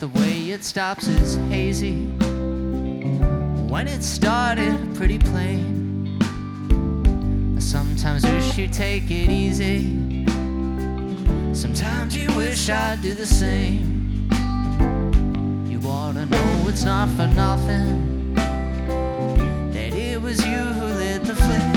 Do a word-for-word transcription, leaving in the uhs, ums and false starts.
The way it stops is hazy. When it started, pretty plain. I sometimes wish you'd take it easy. Sometimes you wish I'd do the same. You ought to know it's not for nothing that it was you who lit the flame.